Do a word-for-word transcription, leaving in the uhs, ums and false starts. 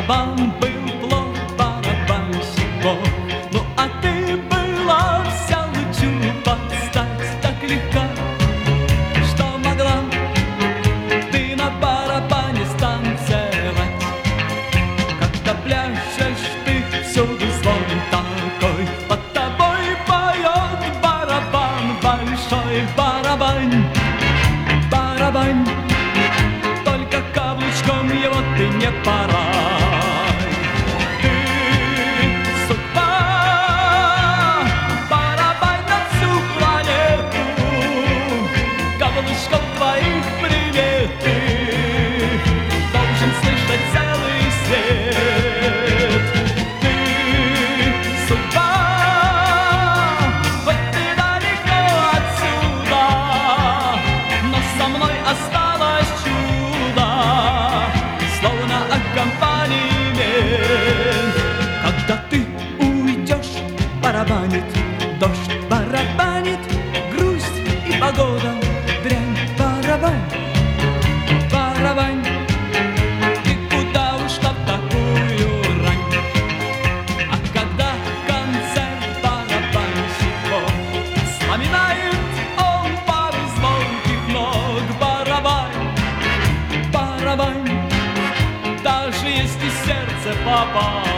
барабан был плох, барабанщик бог. Ну а ты была вся лучу подстать, так легка, что могла ты на барабане станцевать. Когда пляшешь ты, всюду звон такой, под тобой поет барабан, большой барабан, барабан. Только каблучком его ты не порай. Ты судьба, барабан на всю планету, каблучком твоих приветы должен слышать целый свет. Ты судьба, хоть ты далеко отсюда, но со мной осталось чудо, словно аккомпанемент. Когда ты уйдешь, барабанит дождь, барабанит грусть и погода, дрянь, барабан, барабан. И куда уж там такую рань? А когда концерт барабанщиков вспоминает он пару звонких ног, барабан, барабан, даже если сердце попало